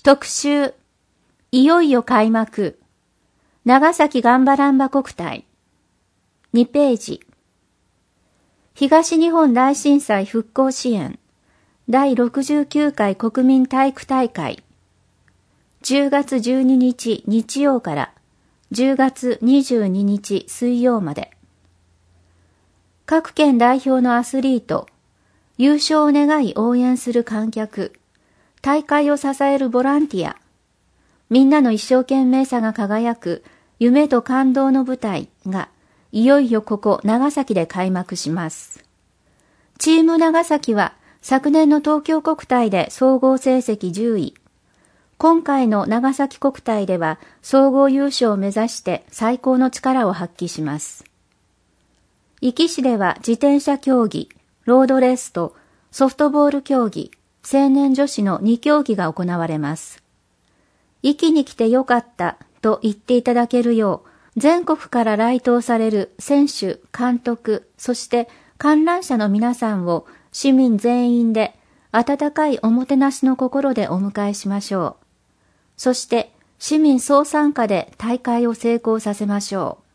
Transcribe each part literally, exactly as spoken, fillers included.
特集、いよいよ開幕、長崎ガンバランバ国体。にページ。東日本大震災復興支援だいろくじゅうきゅうかい国民体育大会。じゅうがつじゅうににち日曜からじゅうがつにじゅうににち水曜まで。各県代表のアスリート、優勝を願い応援する観客、大会を支えるボランティア、みんなの一生懸命さが輝く夢と感動の舞台がいよいよここ長崎で開幕します。チーム長崎は昨年の東京国体で総合成績じゅうい、今回の長崎国体では総合優勝を目指して最高の力を発揮します。壱岐市では自転車競技、ロードレースとソフトボール競技、青年女子のに競技が行われます。壱岐に来てよかったと言っていただけるよう、全国から来島される選手、監督、そして観覧者の皆さんを市民全員で温かいおもてなしの心でお迎えしましょう。そして市民総参加で大会を成功させましょう。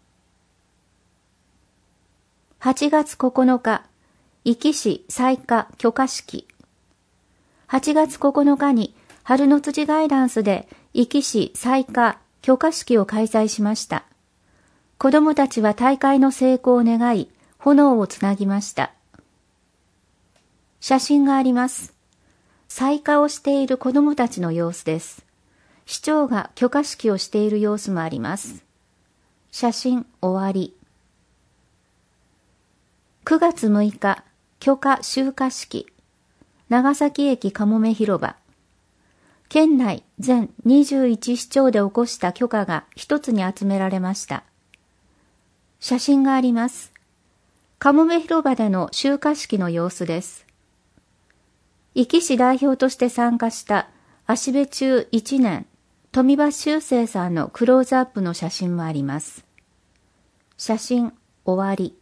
はちがつここのか、壱岐市採火許可式。はちがつここのかに春の辻ガイダンスで壱岐市採火許可式を開催しました。子どもたちは大会の成功を願い、炎をつなぎました。写真があります。採火をしている子どもたちの様子です。市長が許可式をしている様子もあります。写真終わり。くがつむいか、許可集火式。長崎駅かもめ広場。県内全にじゅういち市町で起こした許可が一つに集められました。写真があります。かもめ広場での集火式の様子です。壱岐市代表として参加した芦部中いちねん、富場修正さんのクローズアップの写真もあります。写真終わり。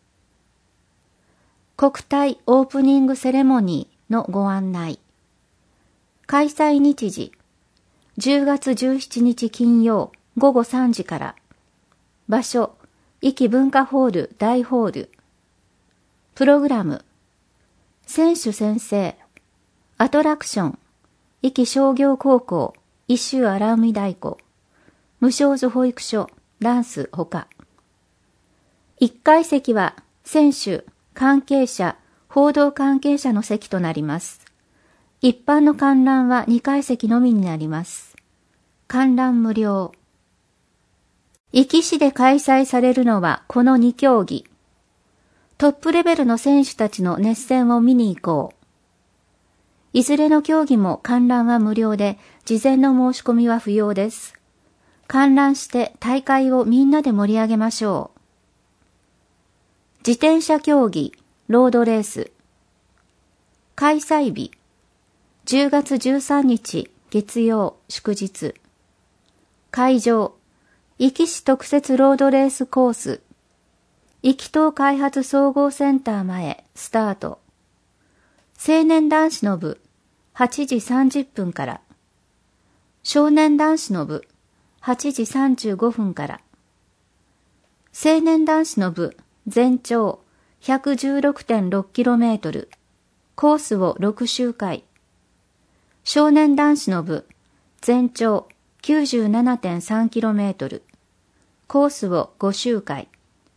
国体オープニングセレモニーのご案内。開催日時、じゅうがつじゅうしちにち金曜ごごさんじから。場所、壱岐文化ホール大ホール。プログラム、選手宣誓、アトラクション、壱岐商業高校、一周荒海太鼓、無償図保育所、ダンスほか。いっかい席は選手、関係者、報道関係者の席となります。一般の観覧はにかい席のみになります。観覧無料。壱岐市で開催されるのはこのに競技。トップレベルの選手たちの熱戦を見に行こう。いずれの競技も観覧は無料で、事前の申し込みは不要です。観覧して大会をみんなで盛り上げましょう。自転車競技、ロードレース。開催日、じゅうがつじゅうさんにち月曜祝日。会場、壱岐市特設ロードレースコース。壱岐島開発総合センター前スタート。青年男子の部はちじさんじゅっぷんから。少年男子の部はちじさんじゅうごふんから。青年男子の部全長 ひゃくじゅうろくてんろくキロメートル、コースをろくしゅうかい。少年男子の部全長 きゅうじゅうななてんさんキロメートル、コースをごしゅうかい。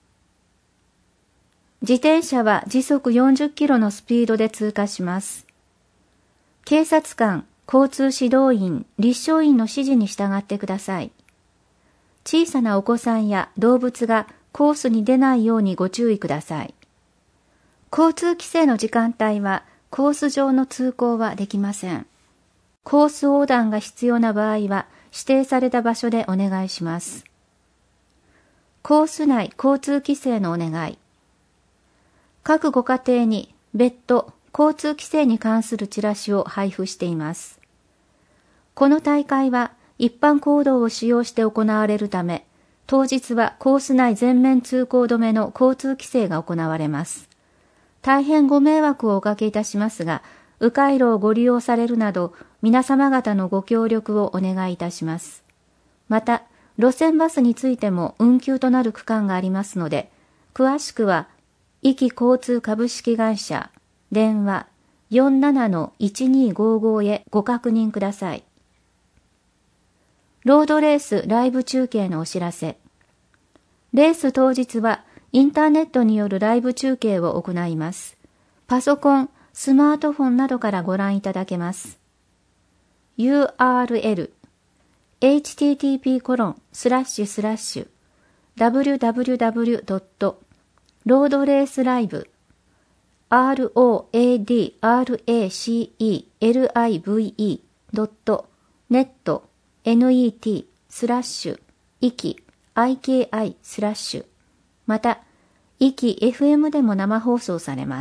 自転車は時速よんじゅっキロのスピードで通過します。警察官、交通指導員、立証員の指示に従ってください。小さなお子さんや動物がコースに出ないようにご注意ください。交通規制の時間帯はコース上の通行はできません。コース横断が必要な場合は指定された場所でお願いします。コース内交通規制のお願い。各ご家庭に別途交通規制に関するチラシを配布しています。この大会は一般公道を使用して行われるため、当日はコース内全面通行止めの交通規制が行われます。大変ご迷惑をおかけいたしますが、迂回路をご利用されるなど、 皆様方のご協力をお願いいたします。また、路線バスについても運休となる区間がありますので、詳しくは、壱岐交通株式会社、電話 よんななのいちにーごーごー へご確認ください。ロードレースライブ中継のお知らせ。レース当日はインターネットによるライブ中継を行います。パソコン、スマートフォンなどからご覧いただけます。ユーアールエル エイチティーティーピーコロンスラッシュスラッシュダブリューダブリューダブリュードットロードレースライブ ロードレース ドットネット net スラッシュイキ アイケーアイ スラッシュまたイキ エフエム でも生放送されます。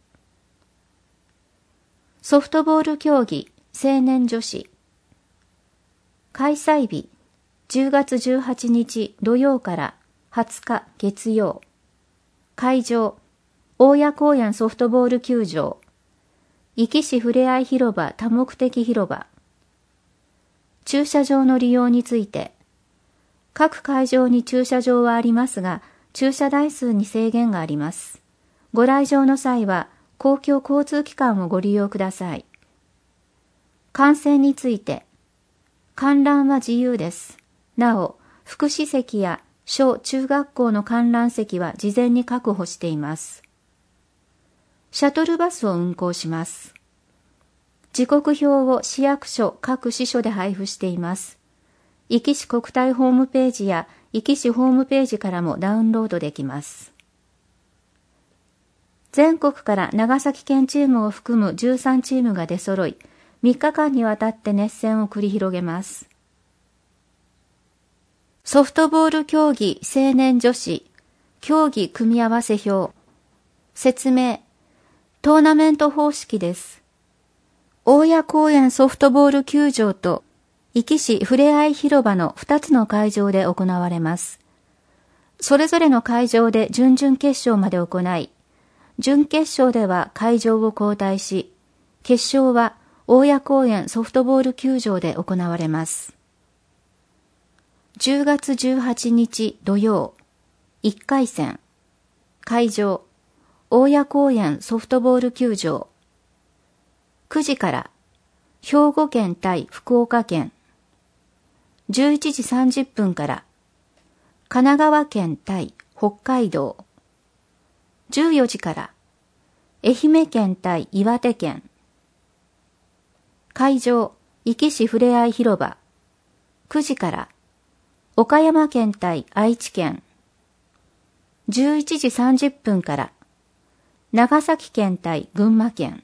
ソフトボール競技青年女子開催日じゅうがつじゅうはちにち土曜からはつか月曜会場大谷公園ソフトボール球場壱岐市ふれあい広場多目的広場駐車場の利用について各会場に駐車場はありますが駐車台数に制限があります。ご来場の際は公共交通機関をご利用ください。観戦について観覧は自由です。なお、福祉席や小中学校の観覧席は事前に確保しています。シャトルバスを運行します。時刻表を市役所各支所で配布しています。壱岐市国体ホームページや壱岐市ホームページからもダウンロードできます。全国から長崎県チームを含むじゅうさんチームが出揃い、みっかかんにわたって熱戦を繰り広げます。ソフトボール競技青年女子競技組み合わせ表説明トーナメント方式です。大谷公園ソフトボール球場と壱岐市ふれあい広場のふたつの会場で行われます。それぞれの会場で準々決勝まで行い、準決勝では会場を交代し、決勝は大谷公園ソフトボール球場で行われます。じゅうがつじゅうはちにち土曜、いっかいせん、会場、大谷公園ソフトボール球場、くじから兵庫県対福岡県、じゅういちじさんじゅっぷんから神奈川県対北海道、じゅうよじから愛媛県対岩手県、会場、壱岐市ふれあい広場、くじから岡山県対愛知県、じゅういちじさんじゅっぷんから長崎県対群馬県、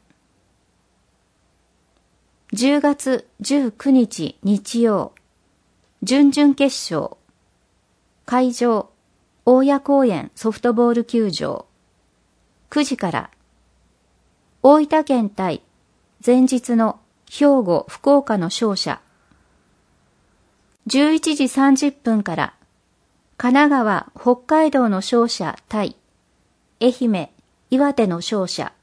じゅうがつじゅうくにち日曜、準々決勝、会場、大谷公園ソフトボール球場、くじから大分県対前日の兵庫、福岡の勝者、じゅういちじさんじゅっぷんから神奈川、北海道の勝者対愛媛、岩手の勝者、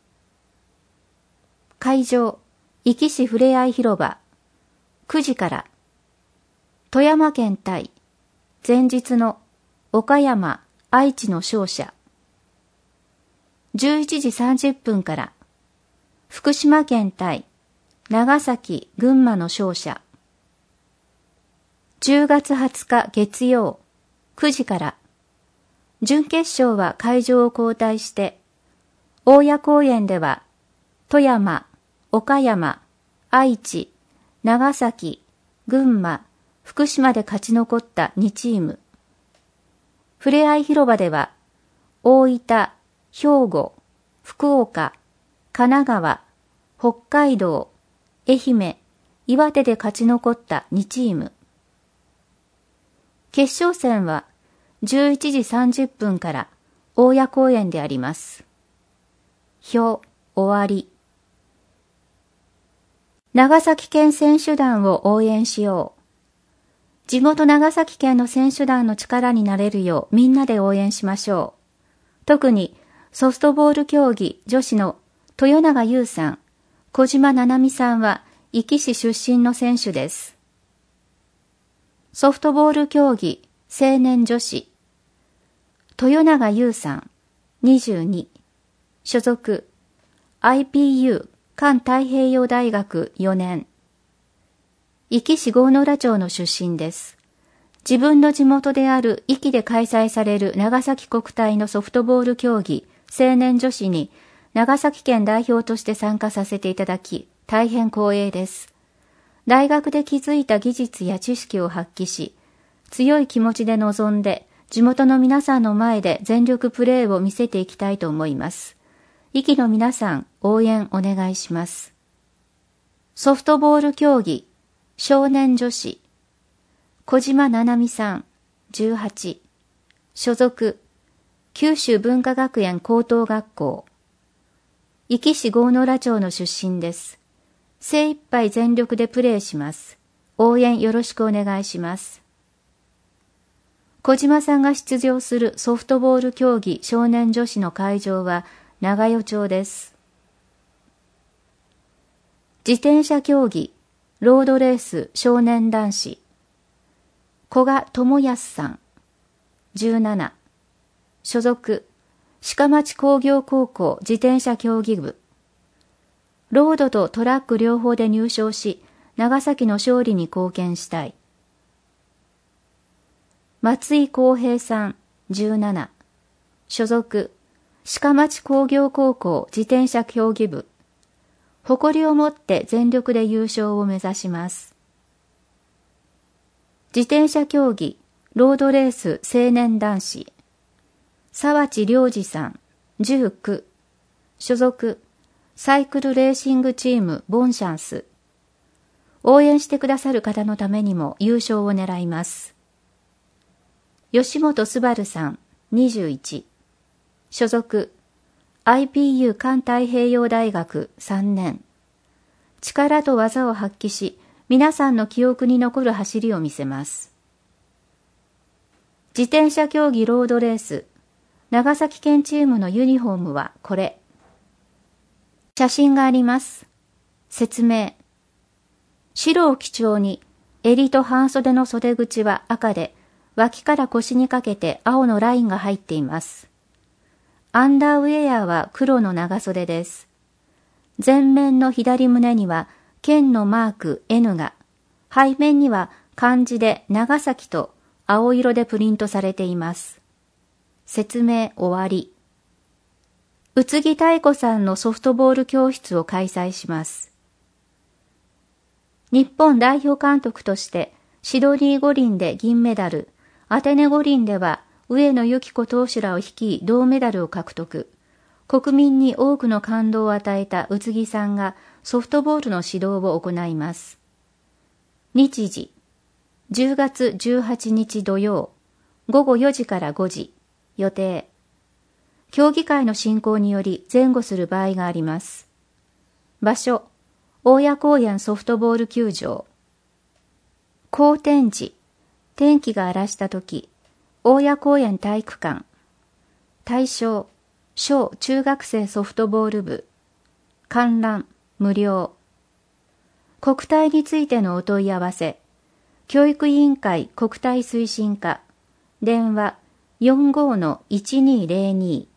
会場、壱岐市ふれあい広場、くじから富山県対前日の岡山、愛知の勝者、じゅういちじさんじゅっぷんから福島県対長崎、群馬の勝者、じゅうがつはつか月曜、くじから準決勝は会場を交代して大谷公園では富山、岡山、愛知、長崎、群馬、福島で勝ち残ったにチーム。ふれあい広場では大分、兵庫、福岡、神奈川、北海道、愛媛、岩手で勝ち残ったにチーム。決勝戦はじゅういちじさんじゅっぷんから大谷公園であります。表、終わり。長崎県選手団を応援しよう。地元長崎県の選手団の力になれるようみんなで応援しましょう。特にソフトボール競技女子の豊永優さん、小島ななみさんは壱岐市出身の選手です。ソフトボール競技青年女子、豊永優さん、にじゅうに、所属 アイピーユー 環太平洋大学よねん、壱岐市郷ノ浦町の出身です。自分の地元である壱岐で開催される長崎国体のソフトボール競技青年女子に長崎県代表として参加させていただき、大変光栄です。大学で築いた技術や知識を発揮し、強い気持ちで臨んで、地元の皆さんの前で全力プレーを見せていきたいと思います。壱岐の皆さん、応援お願いします。ソフトボール競技少年女子、小島ななみさん、じゅうはち、所属九州文化学園高等学校、壱岐市郷ノ浦町の出身です。精一杯全力でプレーします。応援よろしくお願いします。小島さんが出場するソフトボール競技少年女子の会場は長与町です。自転車競技ロードレース少年男子、古賀智康さん、じゅうなな、所属鹿町工業高校自転車競技部、ロードとトラック両方で入賞し、長崎の勝利に貢献したい。松井康平さん、じゅうなな、所属鹿町工業高校自転車競技部、誇りを持って全力で優勝を目指します。自転車競技ロードレース青年男子、沢地良二さん、じゅうきゅう、所属サイクルレーシングチームボンシャンス。応援してくださる方のためにも優勝を狙います。吉本昴さん、にじゅういち、所属 アイピーユー 環太平洋大学さんねん。力と技を発揮し、皆さんの記憶に残る走りを見せます。自転車競技ロードレース、長崎県チームのユニフォームはこれ。写真があります。説明。白を基調に、襟と半袖の袖口は赤で、脇から腰にかけて青のラインが入っています。アンダーウェアは黒の長袖です。前面の左胸には県のマーク エヌ が、背面には漢字で長崎と青色でプリントされています。説明終わり。宇津木妙子さんのソフトボール教室を開催します。日本代表監督としてシドニー五輪で銀メダル、アテネ五輪では上野由岐子投手らを率い銅メダルを獲得。国民に多くの感動を与えた宇津木さんがソフトボールの指導を行います。日時、じゅうがつじゅうはちにち土曜、ごごよじからごじ、予定。競技会の進行により前後する場合があります。場所、大谷公園ソフトボール球場。好天時、天気が荒らしたとき、大谷公園体育館。対象、小中学生ソフトボール部。観覧、無料。国体についてのお問い合わせ。教育委員会国体推進課。電話 よんごーのいちにーぜろにー。